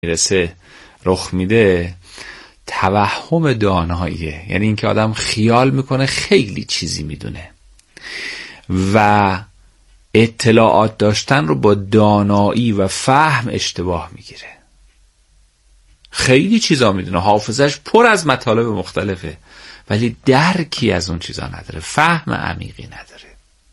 میرسه رخ میده توهم داناییه. یعنی اینکه آدم خیال میکنه خیلی چیزی میدونه و اطلاعات داشتن رو با دانایی و فهم اشتباه میگیره. خیلی چیزا میدونه، حافظش پر از مطالب مختلفه، ولی درکی از اون چیزا نداره، فهم عمیقی نداره.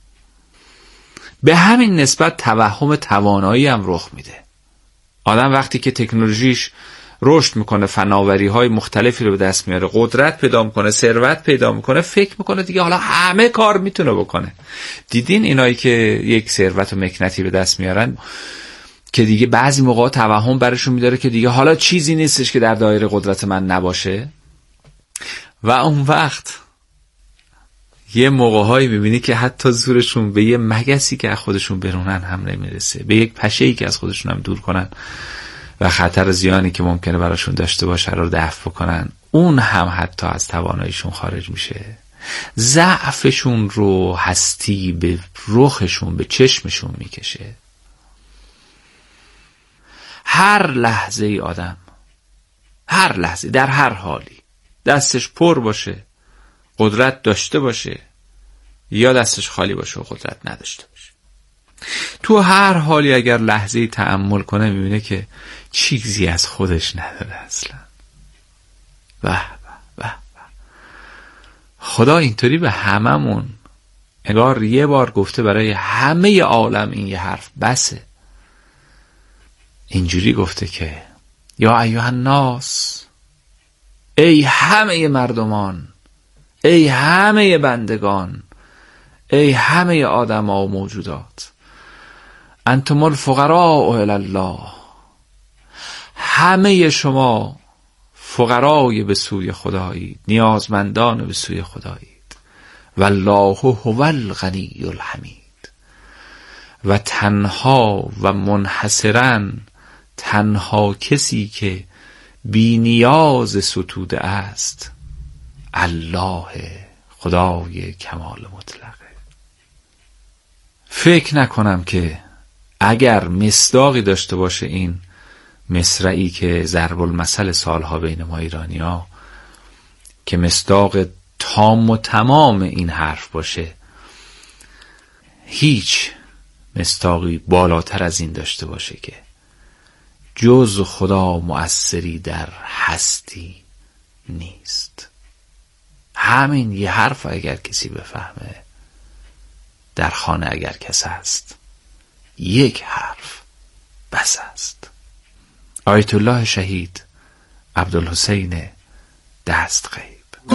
به همین نسبت توهم توانایی هم رخ میده. آدم وقتی که تکنولوژیش رشد میکنه، فناوری های مختلفی رو به دست میاره، قدرت پیدا میکنه، ثروت پیدا میکنه، فکر میکنه دیگه حالا همه کار میتونه بکنه. دیدین اینایی که یک ثروت و مکنتی به دست میارن که دیگه بعضی موقع توهم برشون میداره که دیگه حالا چیزی نیستش که در دایره قدرت من نباشه، و اون وقت یه موقع‌هایی میبینی که حتی زورشون به یه مگسی که از خودشون برونن هم نمیرسه، به یک پشه‌ای که از خودشون هم دور کنن و خطر زیانی که ممکنه براشون داشته باشه رو دفع بکنن، اون هم حتی از تواناییشون خارج میشه. ضعفشون رو هستی به رخشون، به چشمشون میکشه. هر لحظه ای آدم، هر لحظه در هر حالی دستش پر باشه، قدرت داشته باشه، یا دستش خالی باشه و قدرت نداشته باشه، تو هر حالی اگر لحظه‌ای تأمل کنه میبینه که چیزی از خودش نداره اصلا. خدا اینطوری به هممون انگار یه بار گفته برای همه عالم این یه حرف بسه. اینجوری گفته که یا ایها الناس، ای همه مردمان، ای همه بندگان، ای همه آدم‌ها و موجودات، انتم الفقراء الی الله، همه شما فقرای به سوی خدایید، نیازمندان به سوی خدایید، والله هو الغنی الحمید، و تنها و منحصراً تنها کسی که بی نیاز ستوده است الله، خدای کمال مطلقه. فکر نکنم که اگر مصداقی داشته باشه این مصرعی که ضرب المثل سالها بین ما ایرانی ها، که مصداق تام و تمام این حرف باشه، هیچ مصداقی بالاتر از این داشته باشه که جز خدا مؤثری در هستی نیست. همین یه حرف اگر کسی بفهمه، در خانه اگر کس هست، یک حرف بس است. آیت الله شهید عبدالحسین دستغیب.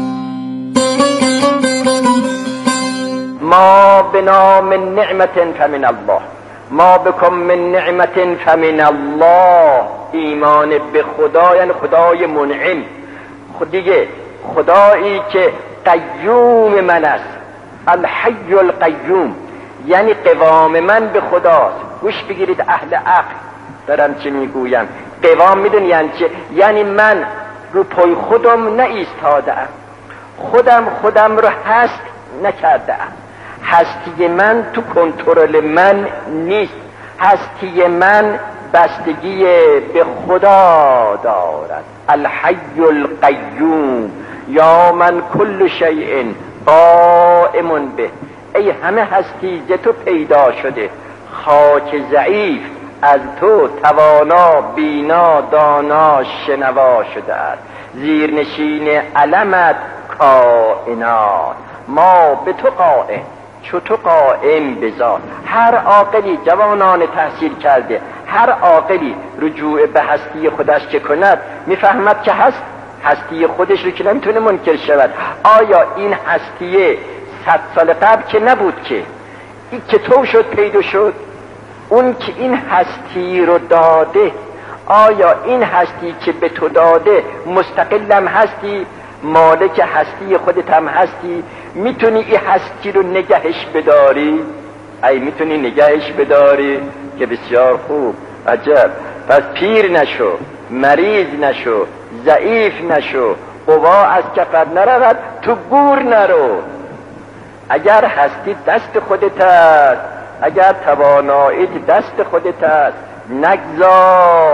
ما بنا من نعمت فمن الله، ما بکم من نعمت فمن الله. ایمان به خدا یعنی خدای منعم، دیگه خدایی که قیوم من است، الحی القیوم، یعنی قوام من به خداست. گوش بگیرید اهل عقل دارم چه میگویم. قوام میدونی یعنی چه؟ یعنی من رو پای خودم نایستاده‌ام، خودم رو هست نکرده‌ام. هستی من تو کنترل من نیست، هستی من بستگی به خدا دارد. الحی القیوم یا من کل شیء قائم به، ای همه هستی ز تو پیدا شده، خاک ضعیف از تو توانا بینا دانا شنوا شده است، زیرنشین علمت کائنات، ما به تو قائم، چو تو قائم بذات. هر عاقلی، جوانان تحصیل کرده، هر عاقلی رجوع به هستی خودش که کند میفهمد که هستی خودش رو که نمیتونه منکر شود. آیا این هستی 100 سال قبل که نبود که این که تو شد پیدا شد؟ اون که این هستی رو داده، آیا این هستی که به تو داده مستقلم هستی؟ مالک هستی خودت هم هستی؟ میتونی این هستی رو نگهش بداری؟ ای میتونی نگهش بداری که بسیار خوب، عجب. پس پیر نشو، مریض نشو، ضعیف نشو، قوا از کفت نرود، تو گور نرو. اگر هستی دست خودت است، اگر تواناییت دست خودت است، نگذار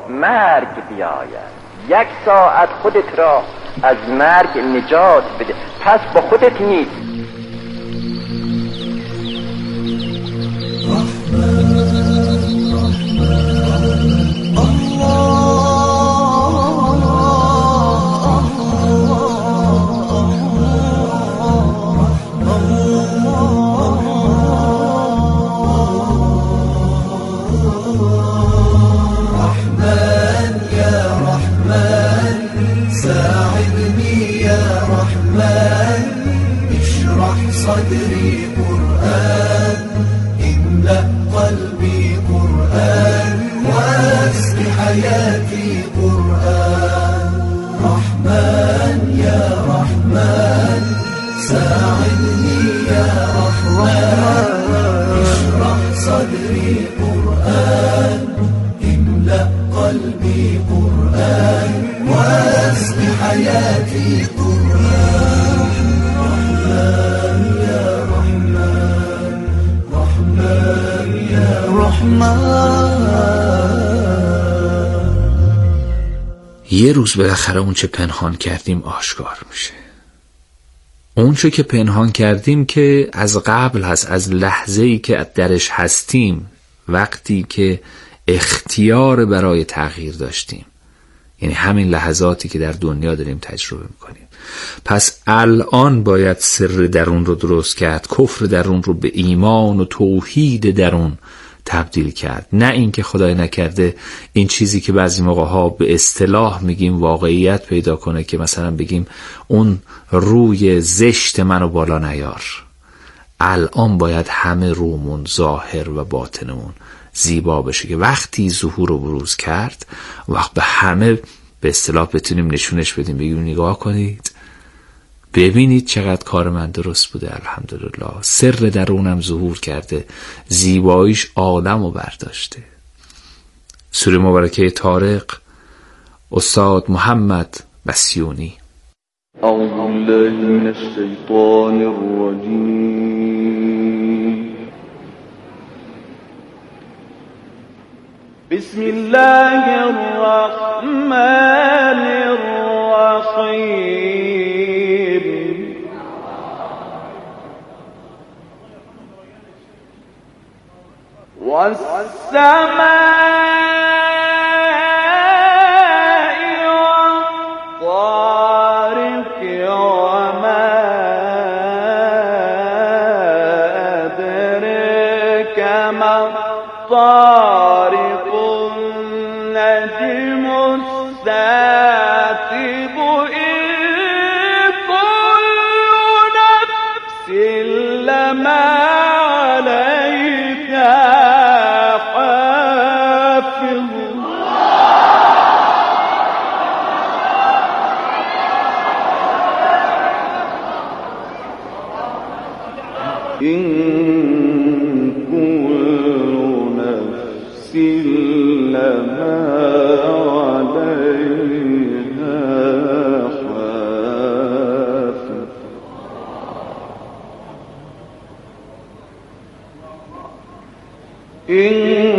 مرگ بیاید، 1 ساعت خودت را از مرگ نجات بده، پس با خودت نیست. صدري قرآن، املأ قلبي قرآن، واسق حياتي قرآن. رحمن يا رحمن ساعدني يا رحمن، اشرح صدري قرآن، املأ قلبي قرآن، واسق حياتي قرآن. یه روز بالاخره اون چه پنهان کردیم آشکار میشه. اون چه که پنهان کردیم که از قبل هست، از لحظه‌ای که درش هستیم، وقتی که اختیار برای تغییر داشتیم، یعنی همین لحظاتی که در دنیا داریم تجربه میکنیم. پس الان باید سر درون رو درست کرد، کفر درون رو به ایمان و توحید درون تبدیل کرد، نه اینکه خدای نکرده این چیزی که بعضی موقع ها به اصطلاح میگیم واقعیت پیدا کنه، که مثلا بگیم اون روی زشت منو بالا نیار. الان باید همه رومون، ظاهر و باطنمون زیبا بشه که وقتی ظهور و بروز کرد، وقت به همه به اصطلاح بتونیم نشونش بدیم، بگیم نگاه کنید، ببینید چقدر کار من درست بوده، الحمدلله، سر درونم ظهور کرده، زیباییش عالمو برداشته. سوره مبارکه طارق، استاد محمد بسیونی. اعوذ بالله من الشیطان الرجیم. بسم الله الرحمن الرحیم. والسماء والطارق وما أدريك ما الطارق، النجم الثاقب، إن كل نفس لما عليها حافظ. إن كل نفس لما عليها حافظ. إن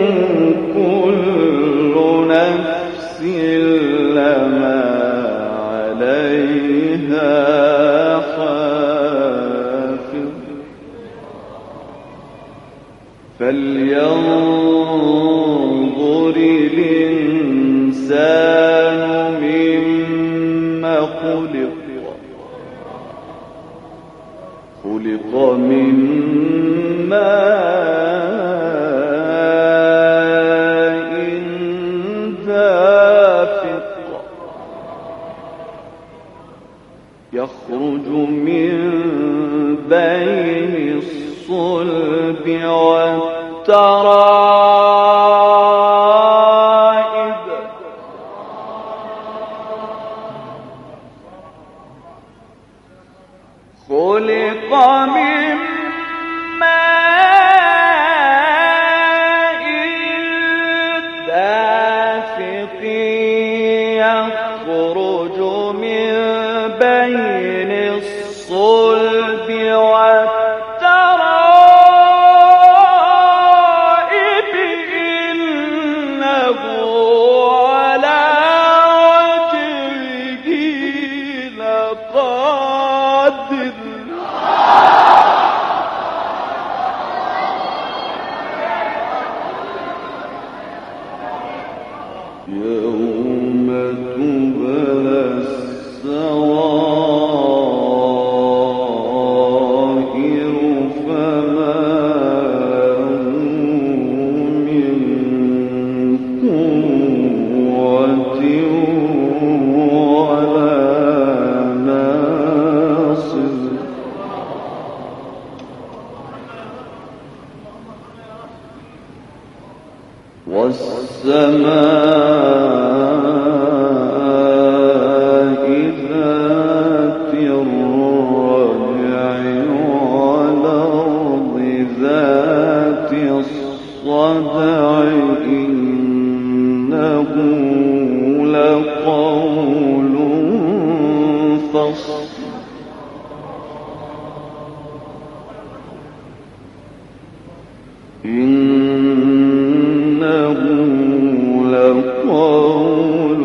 كل نفس لما عليها حافظ. فلينظر الإنسان مما خلق. خلق من ماء دافق، يخرج من بين الصلب والترائب. خلق من ماء دافق، يخرج من بين الصلب والترائب، إنه يوم تبلى السرائر فما من قوة ولا ناصر والسماء ذات الرجع والأرض ذات الصدع إنه لقول فصل إنه لقول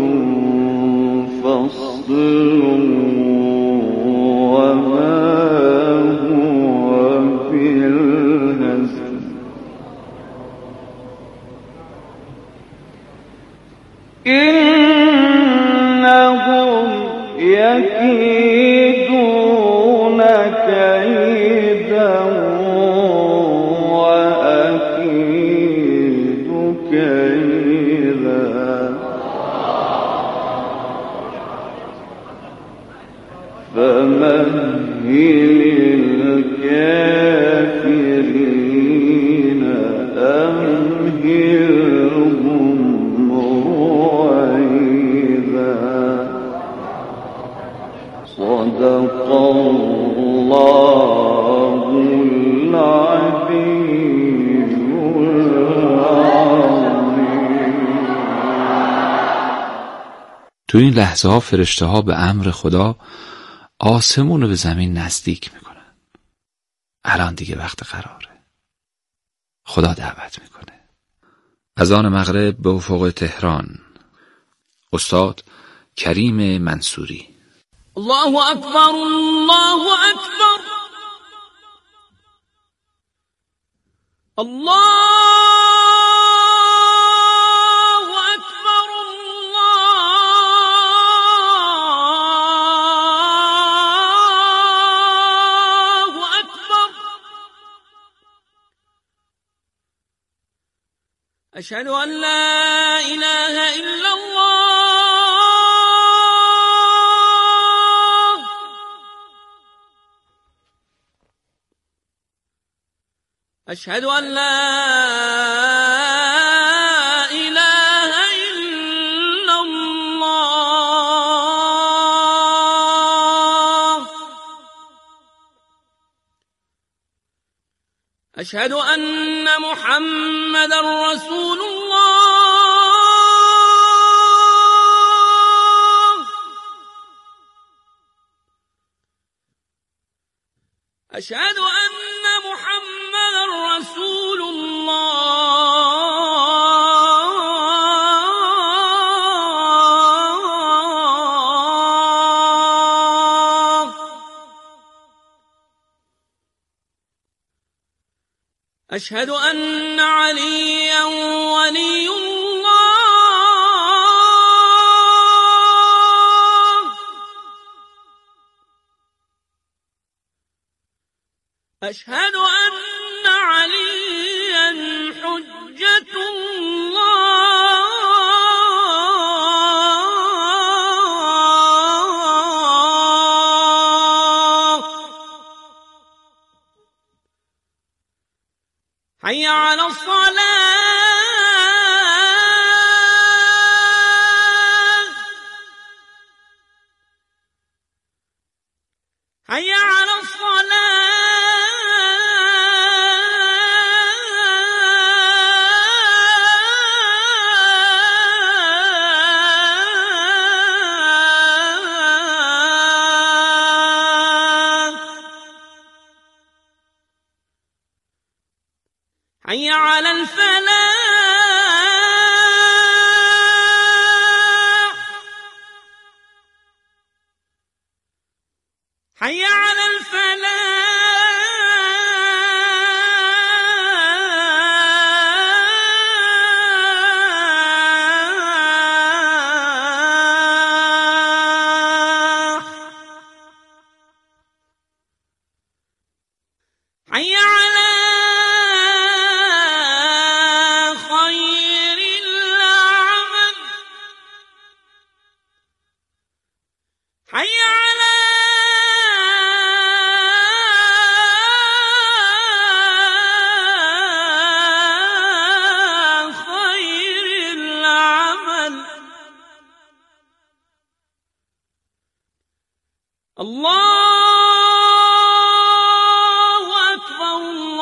فصل وما هو بالهزل إنهم يكيدون كيدا وأكيد كيدا فمهل الكافرين أمهلهم رويدا صدق الله العلي العظيم. تو این لحظه ها فرشته ها به امر خدا آسمون رو به زمین نزدیک میکنن. الان دیگه وقت قراره. خدا دعوت میکنه. اذان مغرب به افق تهران. استاد کریم منصوری. الله اکبر الله اکبر الله اکبر الله اکبر اشهد ان لا اله الا الله أشهد أن لا إله إلا الله أشهد أن محمدا رسول الله أشهد أن محمدا رسول الله أشهد أن عليا ولي الله أشهد أن عليا حجة الله حي على الصلاة حي على الصلاة حي على الفلاح حي على الفلاح حي على خير العمل. الله أكبر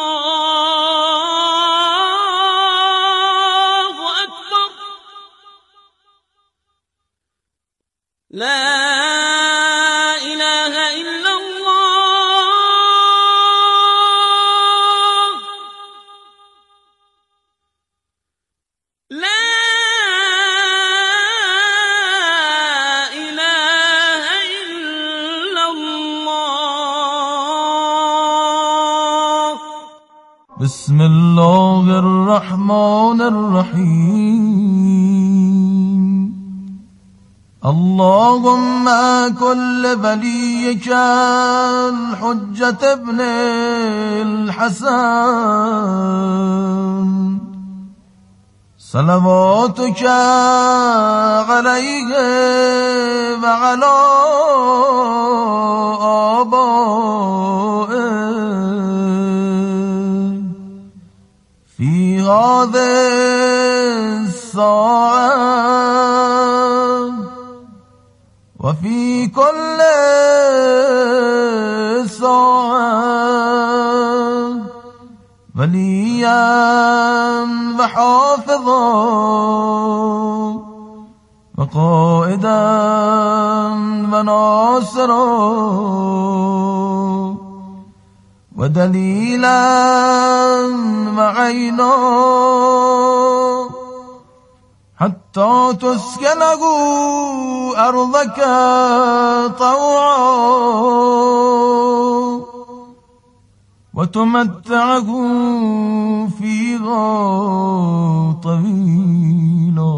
الله أكبر. لا إله إلا الله. لا إله إلا الله. بسم الله الرحمن الرحيم. اللهم كل وليك الحجة ابن الحسن صلواتك عليه وعلى آبائه في هذه الساعة وفي كل ساعة وليا وحافظا وقائدا وناصرا ودليلا وعينا حتى تسكنه أرضك طوعا وتمتعه فيها طويلا.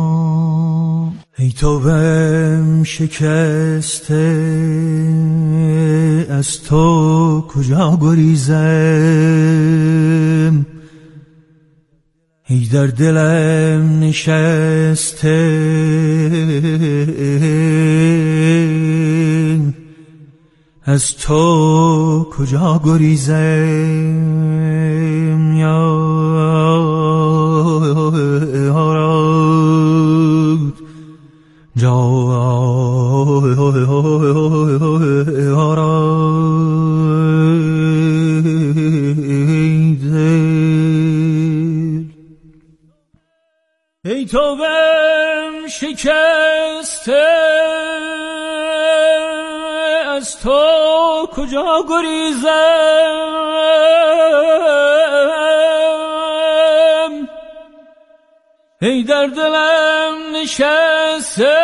ای توبه‌ام شکسته از تو کجا گریزم، ای در دلم نشسته از تو کجا گریزم یا ای توبه‌ام شکسته از تو کجا گریزم، ای در دلم نشسته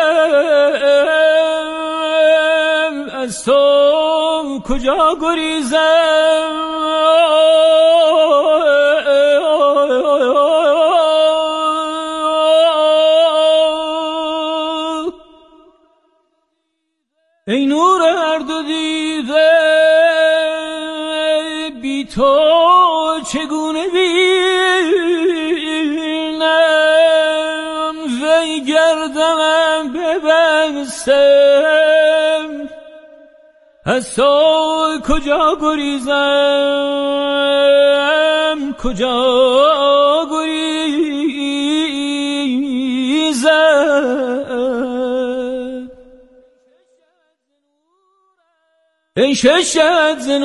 از تو کجا گریزم. ای نور هر دو دیده بی تو چگونه بینم، وی گردنم ببستم از تو کجا گریزم، کجا گریزم. ای ششت ز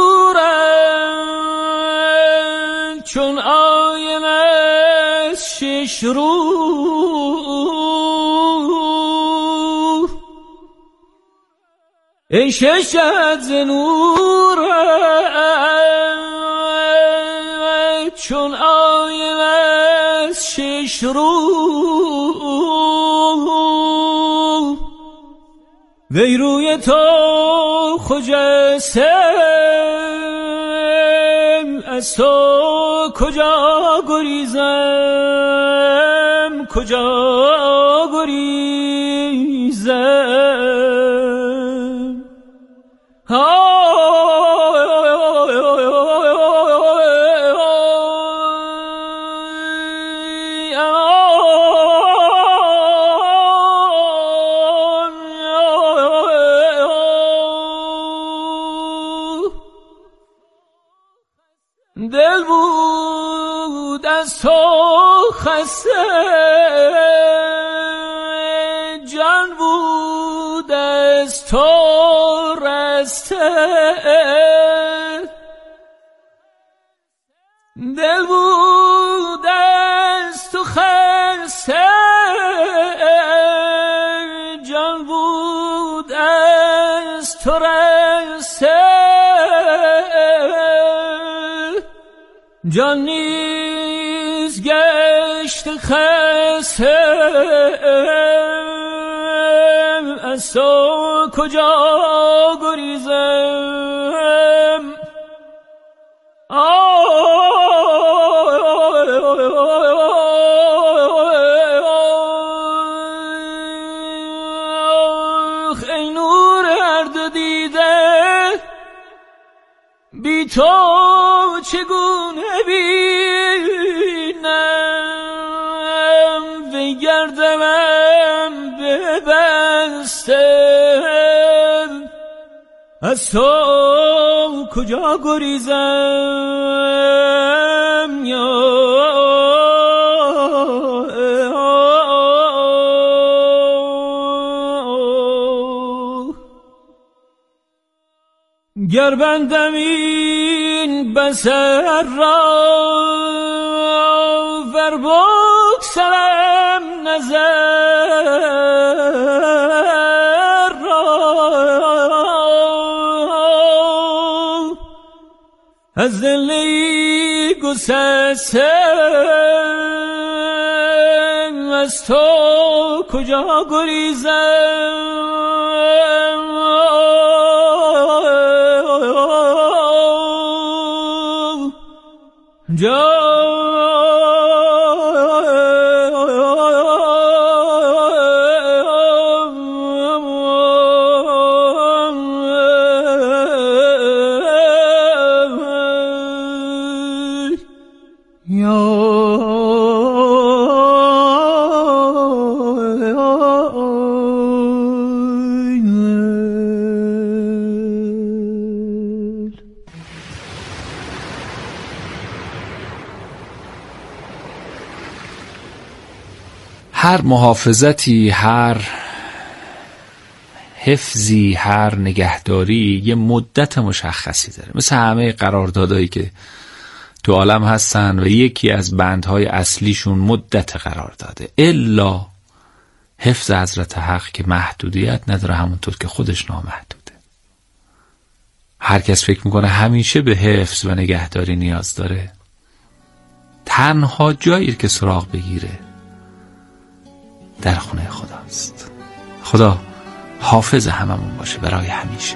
نورم چون آینه از شش رو، ای ششت ز نورم چون آینه از شش رو، وی روی تو خجستم از تو کجا گریزم، کجا گریزم. دل بود از تو خسته، جان بود از تو رسته، دل بود از تو خسته، جان بود از تو رسته، جان نیز گشت خسته، از تو کجا گریزم؟ آخ ای نور هر دو دیده، بی تو چگونه بینم؟ وگردمم ببسته، از تو کجا گریزم؟ گر بندم این بصر را ور بگسلم نظر را، از دل گسسته، از تو کجا گریزم؟ هر محافظتی، هر حفظی، هر نگهداری یه مدت مشخصی داره، مثل همه قراردادهایی که تو عالم هستن و یکی از بندهای اصلیشون مدت قرارداده، الا حفظ حضرت حق که محدودیت نداره، همونطور که خودش نامحدوده. هر کس فکر میکنه همیشه به حفظ و نگهداری نیاز داره، تنها جایی که سراغ بگیره در خونه خداست. خدا حافظ هممون باشه برای همیشه.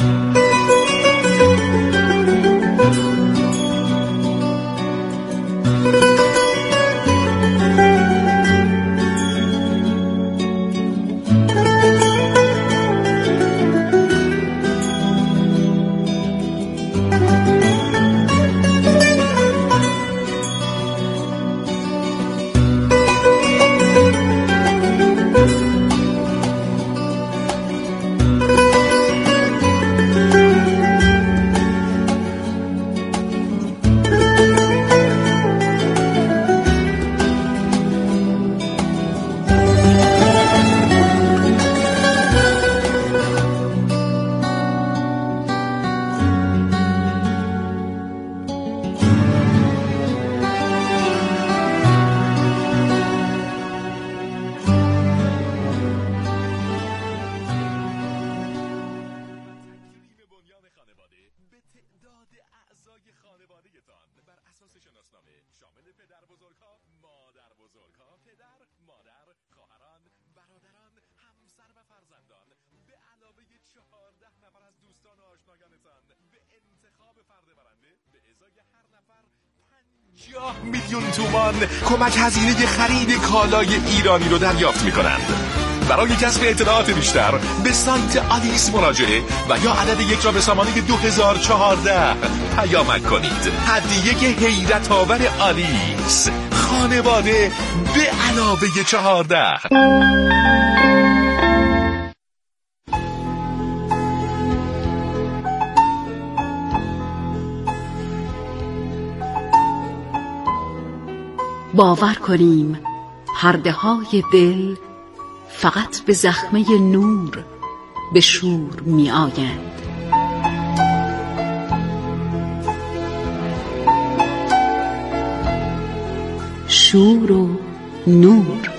میلیون تومان کمک هزینه خرید کالای ایرانی رو دریافت می‌کنند. برای کسب اطلاعات بیشتر به سایت آلیس مراجعه و یا عدد یک را به سامانه 2014 پیامک کنید. هدیه حیرت آور آلیس، خانواده به علاوه 14. باور کنیم پرده های دل فقط به زخمه نور به شور می آیند. شور و نور.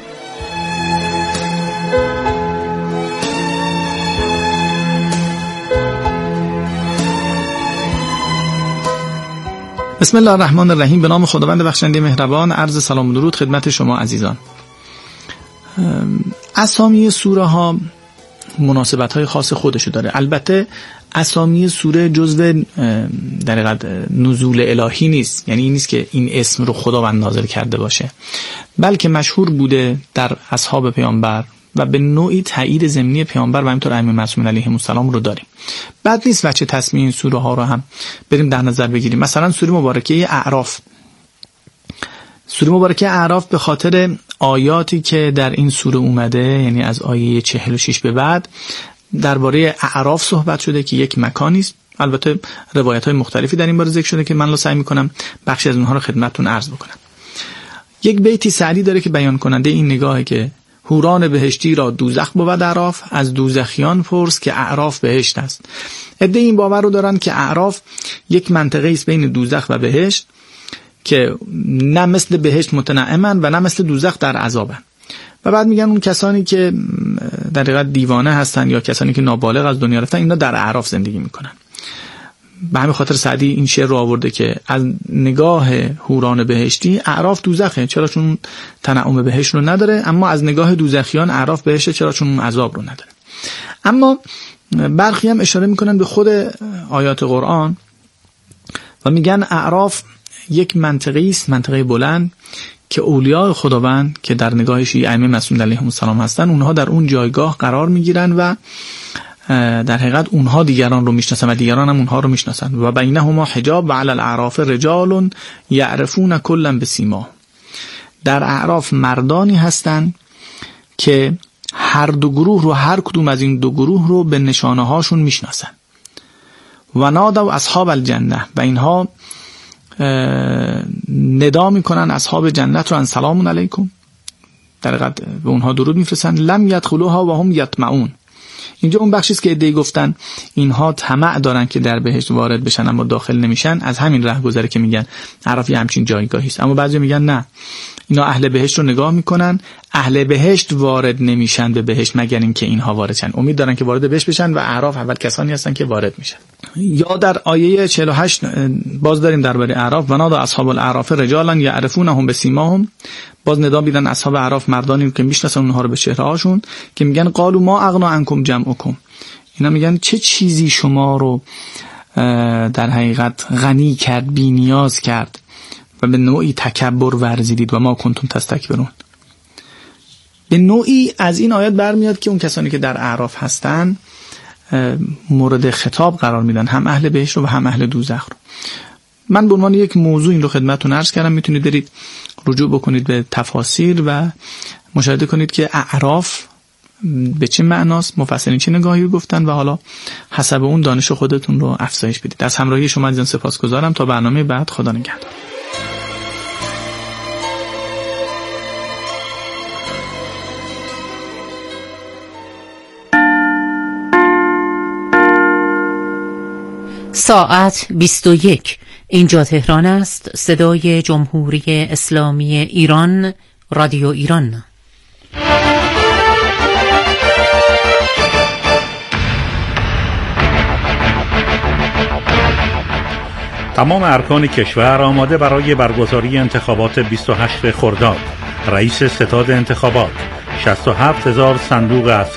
بسم الله الرحمن الرحیم. به نام خداوند بخشنده مهربان. عرض سلام و درود خدمت شما عزیزان. اسامی سوره ها مناسبت های خاص خودشو داره. البته اسامی سوره جزو در حقیقت نزول الهی نیست، یعنی این نیست که این اسم رو خداوند نازل کرده باشه، بلکه مشهور بوده در اصحاب پیامبر و به نوعی تایید ضمنی پیامبر و همینطور ائمه معصومین علیهم السلام رو داریم. بد نیست بچه تسمیه این سوره ها رو هم بریم در نظر بگیریم. مثلا سوره مبارکه اعراف. سوره مبارکه اعراف به خاطر آیاتی که در این سوره اومده، یعنی از آیه 46 به بعد درباره اعراف صحبت شده که یک مکانی است. البته روایت های مختلفی در این باره ذکر شده که من سعی میکنم بخشی از اونها رو خدمتتون عرض بکنم. یک بیتی سعدی داره که بیان کننده این نگاهه که حوران بهشتی را دوزخ بود اعراف، از دوزخیان پرس که اعراف بهشت است. عده این باور رو دارن که اعراف یک منطقه است بین دوزخ و بهشت که نه مثل بهشت متنعمن و نه مثل دوزخ در عذابن. و بعد میگن اون کسانی که در حقیقت دیوانه هستن یا کسانی که نابالغ از دنیا رفتن اینا در اعراف زندگی میکنن. به همین خاطر سعدی این شعر رو آورده که از نگاه حوران بهشتی اعراف دوزخه، چرا چون تنعم بهشت رو نداره، اما از نگاه دوزخیان اعراف بهشته، چرا چون عذاب رو نداره. اما برخی هم اشاره میکنن به خود آیات قرآن و میگن اعراف یک منطقه است، منطقه بلند که اولیاء خداوند که در نگاه شیعه ائمه معصومین علیهم السلام هستن، اونها در اون جایگاه قرار میگیرن و در حقیقت اونها دیگران رو میشناسن و دیگران هم اونها رو میشناسن. و بینهما حجاب و علی الاعراف رجال یعرفون کلا بسیما. در اعراف مردانی هستن که هر دو گروه رو، هر کدوم از این دو گروه رو به نشانه هاشون میشناسن. و نادوا اصحاب الجنه، و اینها ندا میکنن اصحاب جنت رو ان سلام علیکم، در حقیقت به اونها درود میفرستن. لم یدخلوها و هم یطمعون. اینجا اون بخشی است که عده‌ای گفتن اینها طمع دارن که در بهشت وارد بشن اما داخل نمیشن، از همین راه گذره که میگن اعراف همچین جایگاهی است. اما بعضی میگن نه، اینا اهل بهشت رو نگاه میکنن، اهل بهشت وارد نمیشن به بهشت مگر اینکه اینها وارد شن. امید دارن که وارد بهشت بشن و اعراف اول کسانی هستن که وارد میشن. یا در آیه 48 باز داریم درباره اعراف، و نادى اصحاب الاعراف رجالا یعرفونهم بسیماهم. باز ندا میدن اصحاب اعراف مردانی که میشناسن اونها رو به چهره هاشون که میگن قالوا ما اغنا عنکم جمعکم. اینا میگن چه چیزی شما رو در حقیقت غنی کرد، بی نیاز کرد و به نوعی تکبر ورزیدید و ما کنتم تستکبرون. به نوعی از این آیات برمیاد که اون کسانی که در اعراف هستن مورد خطاب قرار میدن، هم اهل بهشت رو و هم اهل دوزخ رو. من به عنوان یک موضوع این رو خدمتتون عرض کردم. میتونید برید رجوع بکنید به تفاسیر و مشاهده کنید که اعراف به چه معناست، مفسرین چه نگاهی رو گفتن و حالا حسب اون دانش خودتون رو افزایش بدید. از همراهی شما عزیزان سپاسگزارم. تا برنامه بعد، خدا نگهدار. ساعت 21. اینجا تهران است. صدای جمهوری اسلامی ایران، رادیو ایران. تمام ارکان کشور آماده برای برگزاری انتخابات 28 خرداد. رئیس ستاد انتخابات، 67,000 صندوق